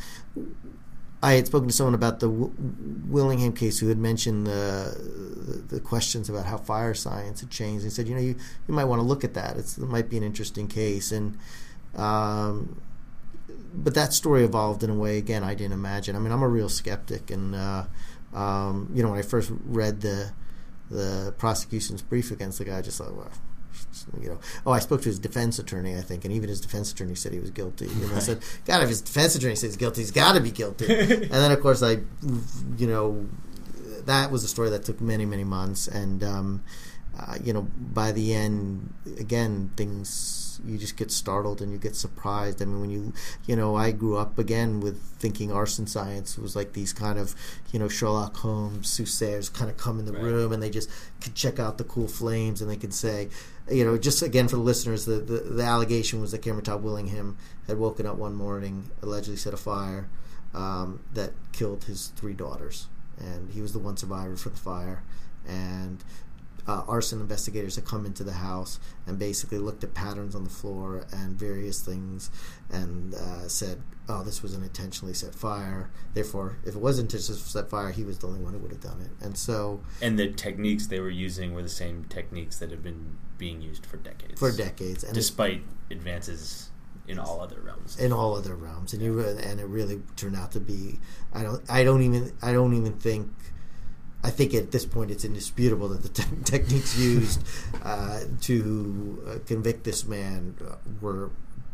I had spoken to someone about the w- Willingham case who had mentioned the, the the questions about how fire science had changed. He said, you know, you, you might want to look at that. It's, it might be an interesting case. And um, but that story evolved in a way, again, I didn't imagine. I mean, I'm a real skeptic, and uh, um, you know, when I first read the the prosecution's brief against the guy, I just thought, well, you know, oh, I spoke to his defense attorney, I think, and even his defense attorney said he was guilty. And right. I said, God, if his defense attorney says he's guilty, he's got to be guilty. And then, of course, I, you know, that was a story that took many, many months, and um, uh, you know, by the end, again, things, you just get startled and you get surprised. I mean, when you, you know, I grew up again with thinking arson science was like these kind of, you know, Sherlock Holmes soothsayers kind of come in the right. room and they just could check out the cool flames and they could say, you know, just again for the listeners, the, the, the allegation was that Cameron Todd Willingham had woken up one morning, allegedly set a fire um, that killed his three daughters. And he was the one survivor for the fire. And Uh, arson investigators had come into the house and basically looked at patterns on the floor and various things and uh, said, oh, this was an intentionally set fire. Therefore, if it was intentionally set fire, he was the only one who would have done it. And so... And the techniques they were using were the same techniques that had been being used for decades. For decades. And despite advances in all other realms. In all other realms. And, you, and it really turned out to be... I don't, I don't even... I don't even think... I think at this point it's indisputable that the te- techniques used uh, to uh, convict this man uh, were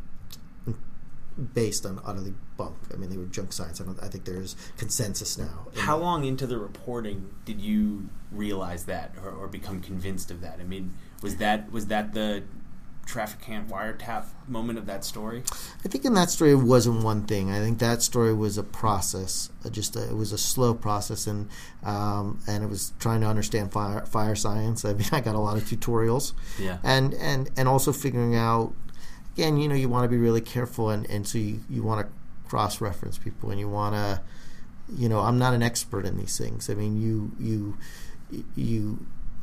based on utterly bunk. I mean, they were junk science. I, don't, I think there's consensus now. How long into the reporting did you realize that, or, or become convinced of that? I mean, was that was that the trafficant wiretap moment of that story? I think in that story it wasn't one thing. I think that story was a process. Just a, it was a slow process, and um, and it was trying to understand fire fire science. I mean, I got a lot of tutorials, yeah, and and and also figuring out. Again, you know, you want to be really careful, and, and so you, you want to cross reference people, and you want to, you know, I'm not an expert in these things. I mean, you you you.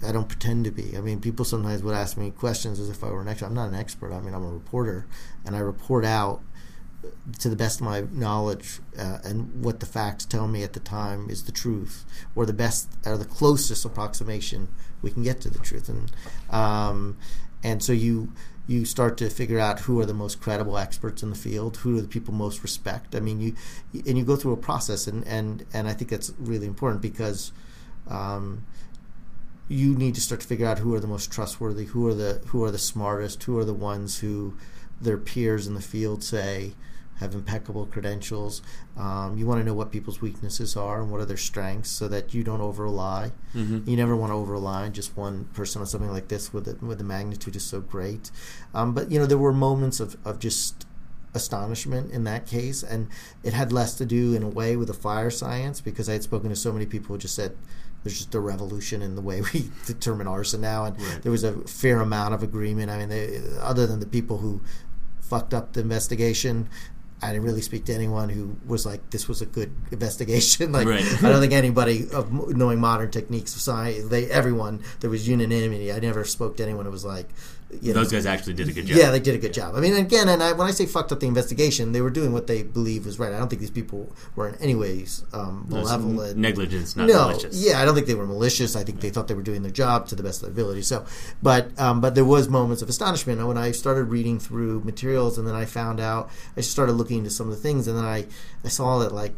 I don't pretend to be. I mean, people sometimes would ask me questions as if I were an expert. I'm not an expert. I mean, I'm a reporter, and I report out to the best of my knowledge, uh, and what the facts tell me at the time is the truth, or the best, or the closest approximation we can get to the truth. And um, and so you you start to figure out who are the most credible experts in the field, who are the people most respect. I mean, you and you go through a process, and and, and I think that's really important because um, you need to start to figure out who are the most trustworthy, who are the who are the smartest, who are the ones who their peers in the field say have impeccable credentials. Um, you want to know what people's weaknesses are and what are their strengths, so that you don't over rely. Mm-hmm. You never want to over rely on just one person on something like this, with the, with the magnitude is so great. Um, but you know, there were moments of, of just astonishment in that case, and it had less to do in a way with the fire science, because I had spoken to so many people who just said there's just a revolution in the way we determine arson now, and right. there was a fair amount of agreement. I mean, they, other than the people who fucked up the investigation, I didn't really speak to anyone who was like, this was a good investigation. Like, right. I don't think anybody of knowing modern techniques of science, they, everyone, there was unanimity. I never spoke to anyone who was like, you know, those guys actually did a good job. Yeah, they did a good job. I mean, again, and I, when I say fucked up the investigation, they were doing what they believed was right. I don't think these people were in any ways um, malevolent. Negligence, not no, malicious. Yeah, I don't think they were malicious. I think they thought they were doing their job to the best of their ability. So, but um, but there was moments of astonishment. And when I started reading through materials, and then I found out, I just started looking into some of the things, and then I, I saw that, like,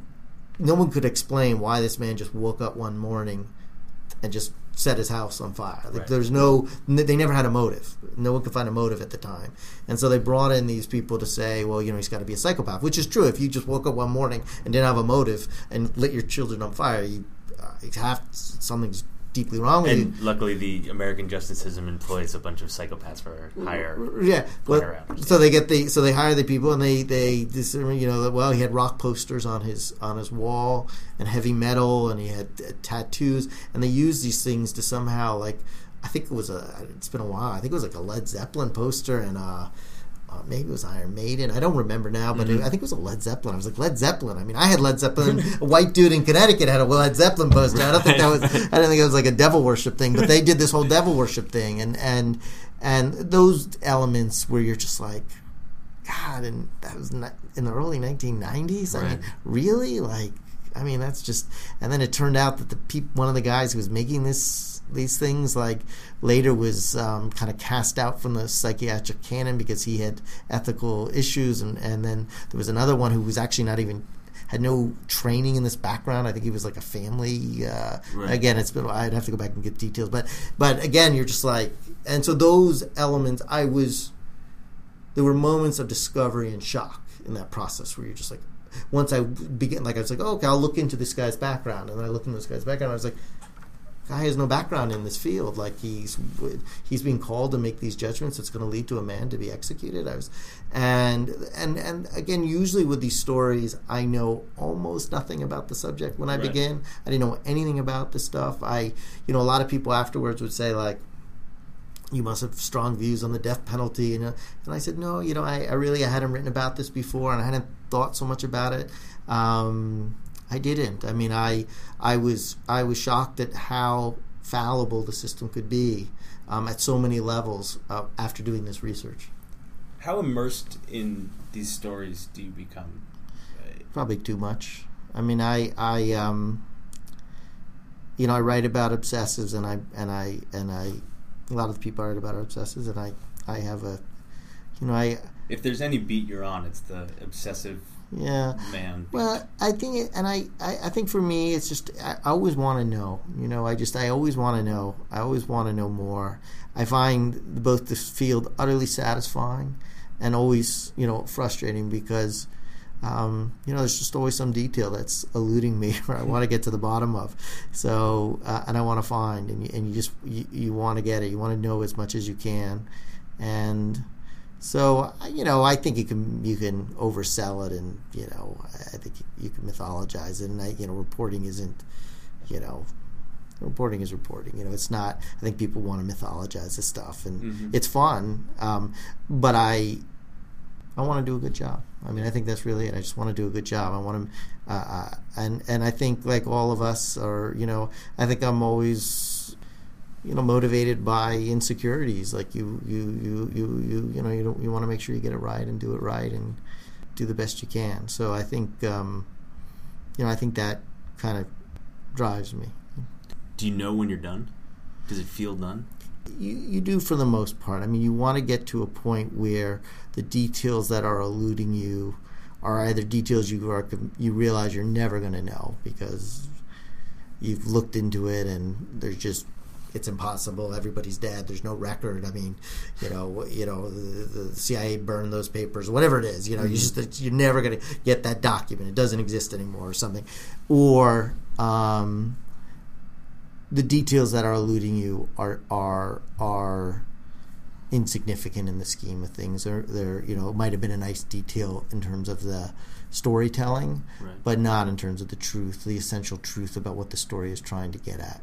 no one could explain why this man just woke up one morning and just set his house on fire. Like, right. There's no, they never had a motive. No one could find a motive at the time. And so they brought in these people to say, well, you know, he's got to be a psychopath, which is true. If you just woke up one morning and didn't have a motive and lit your children on fire, you uh, have something's deeply wrong with and you. And luckily, the American justice system employs a bunch of psychopaths for hire. Yeah, well, so they get the so they hire the people, and they they this, you know, well, he had rock posters on his on his wall and heavy metal, and he had uh, tattoos, and they use these things to somehow, like, I think it was a it's been a while. I think it was like a Led Zeppelin poster, and uh, uh, maybe it was Iron Maiden. I don't remember now, but mm-hmm. it, I think it was a Led Zeppelin. I was like, Led Zeppelin. I mean, I had Led Zeppelin. A white dude in Connecticut had a Led Zeppelin poster. I don't think that was. I don't think it was like a devil worship thing, but they did this whole devil worship thing, and and and those elements where you're just like, God, and that was not, in the early nineteen nineties. Right. I mean, really, like, I mean, that's just. And then it turned out that the peop, one of the guys who was making this. These things, like, later was um, kind of cast out from the psychiatric canon because he had ethical issues, and, and then there was another one who was actually not even had no training in this background. I think he was like a family. Uh, right. Again, it's been I'd have to go back and get details, but but again, you're just like, and so those elements, I was there were moments of discovery and shock in that process where you're just like, once I began, like I was like, oh, okay, I'll look into this guy's background, and then I looked into this guy's background, and I was like, guy has no background in this field. Like, he's he's being called to make these judgments that's going to lead to a man to be executed. I was, and and and again, usually with these stories, I know almost nothing about the subject when I right. begin. I didn't know anything about this stuff. I, you know, a lot of people afterwards would say, like, you must have strong views on the death penalty, and and I said, no, you know, I, I really I hadn't written about this before, and I hadn't thought so much about it. Um, I didn't. I mean, I I was I was shocked at how fallible the system could be um, at so many levels uh, after doing this research. How immersed in these stories do you become? Probably too much. I mean, I I um, you know, I write about obsessives, and I and I and I a lot of the people I write about are obsessives, and I I have a you know I if there's any beat you're on, it's the obsessive. Yeah, man. Well, I think, it, and I, I, I think for me, it's just I, I always want to know. You know, I just I always want to know. I always want to know more. I find both this field utterly satisfying and always, you know, frustrating because, um, you know, there's just always some detail that's eluding me or I want to get to the bottom of. So, uh, and I want to find, and you, and you just you, you want to get it. You want to know as much as you can, and. So, you know, I think you can you can oversell it, and, you know, I think you can mythologize it, and I, you know, reporting isn't, you know, reporting is reporting. You know, it's not. I think people want to mythologize this stuff, and mm-hmm. it's fun, um, but I I want to do a good job. I mean, I think that's really it. I just want to do a good job. I want to, uh, and and I think, like all of us are, you know, I think I'm always you know, motivated by insecurities. Like you, you, you, you, you, you know, you don't, you want to make sure you get it right and do it right and do the best you can. So I think, um, you know, I think that kind of drives me. Do you know when you're done? Does it feel done? You, you do for the most part. I mean, you want to get to a point where the details that are eluding you are either details you are you realize you're never going to know because you've looked into it and there's just it's impossible. Everybody's dead. There's no record. I mean, you know, you know, the, the C I A burned those papers. Whatever it is, you know, mm-hmm. you just you're never going to get that document. It doesn't exist anymore, or something, or um, the details that are eluding you are are are insignificant in the scheme of things. They're, they're you know, it might have been a nice detail in terms of the storytelling, right. but not in terms of the truth, the essential truth about what the story is trying to get at.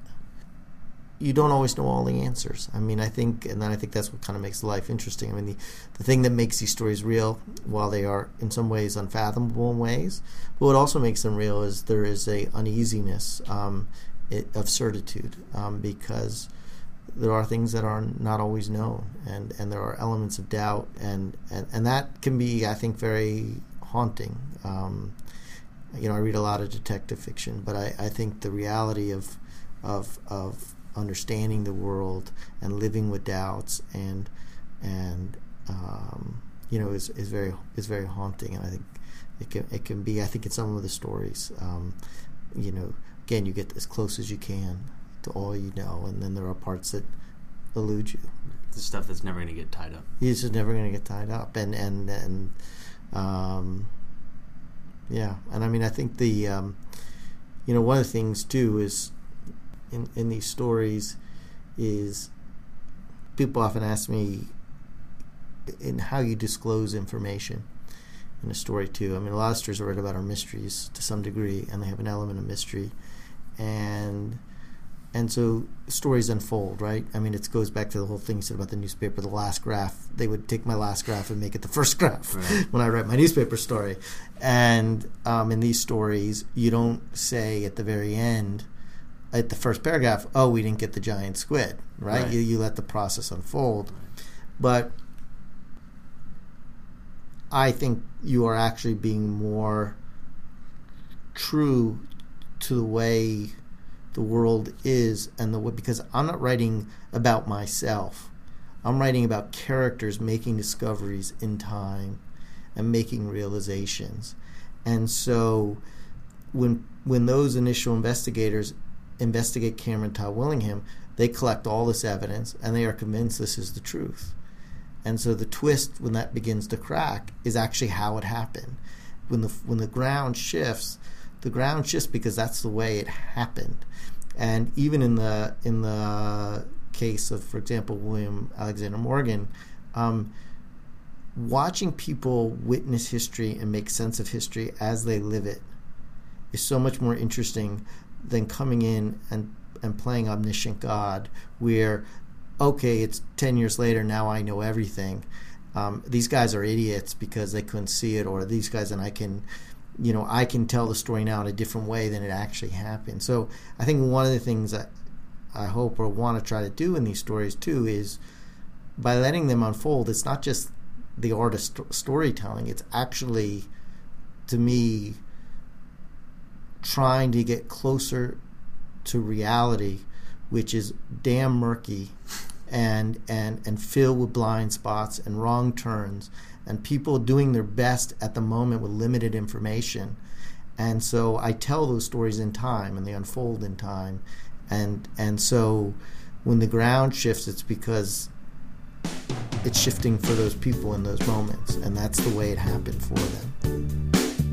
You don't always know all the answers. I mean, I think, and then I think that's what kind of makes life interesting. I mean, the, the thing that makes these stories real, while they are in some ways unfathomable in ways, but what also makes them real is there is a uneasiness um, it, of certitude um, because there are things that are not always known, and, and there are elements of doubt, and, and, and that can be, I think, very haunting. Um, you know, I read a lot of detective fiction, but I, I think the reality of of of understanding the world and living with doubts and and um, you know is, is very is very haunting, and I think it can it can be I think in some of the stories um, you know again you get as close as you can to all you know, and then there are parts that elude you. The stuff that's never going to get tied up. It's just never going to get tied up, and and and um, yeah, and I mean I think the um, you know one of the things too is in in these stories is people often ask me in how you disclose information in a story too. I mean, a lot of stories I read about are mysteries to some degree, and they have an element of mystery, and and so stories unfold, right? I mean, it goes back to the whole thing you said about the newspaper, the last graph. They would take my last graph and make it the first graph right. when I write my newspaper story. And um, in these stories, you don't say at the very end, at the first paragraph, oh, we didn't get the giant squid, right? right. You, you let the process unfold. But I think you are actually being more true to the way the world is, and the because I'm not writing about myself. I'm writing about characters making discoveries in time and making realizations. And so when when those initial investigators investigate Cameron Todd Willingham, they collect all this evidence and they are convinced this is the truth. And so the twist when that begins to crack is actually how it happened. When the when the ground shifts, the ground shifts because that's the way it happened. And even in the in the case of, for example, William Alexander Morgan, um, watching people witness history and make sense of history as they live it is so much more interesting than coming in and, and playing omniscient God, where, okay, it's ten years later, now I know everything. Um, these guys are idiots because they couldn't see it, or these guys, and I can... you know, I can tell the story now in a different way than it actually happened. So I think one of the things that I hope or want to try to do in these stories too is by letting them unfold, it's not just the art of st- storytelling. It's actually, to me, trying to get closer to reality, which is damn murky and and and filled with blind spots and wrong turns, and people doing their best at the moment with limited information. And so I tell those stories in time, and they unfold in time. And and so when the ground shifts, it's because it's shifting for those people in those moments, and that's the way it happened for them.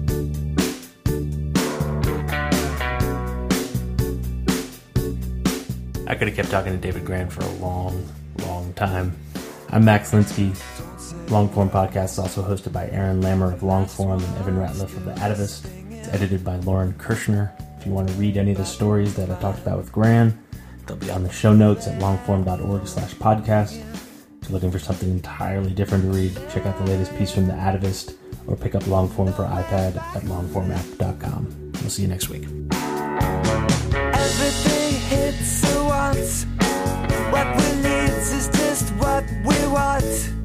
I could have kept talking to David Grann for a long, long time. I'm Max Linsky. Longform Podcast is also hosted by Aaron Lammer of Longform and Evan Ratliff of The Atavist. It's edited by Lauren Kirshner. If you want to read any of the stories that I talked about with Grann, they'll be on the show notes at longform.org slash podcast. If you're looking for something entirely different to read, check out the latest piece from The Atavist, or pick up Longform for iPad at longform app dot com. We'll see you next week. Everything hits at once. What we need is just what we want.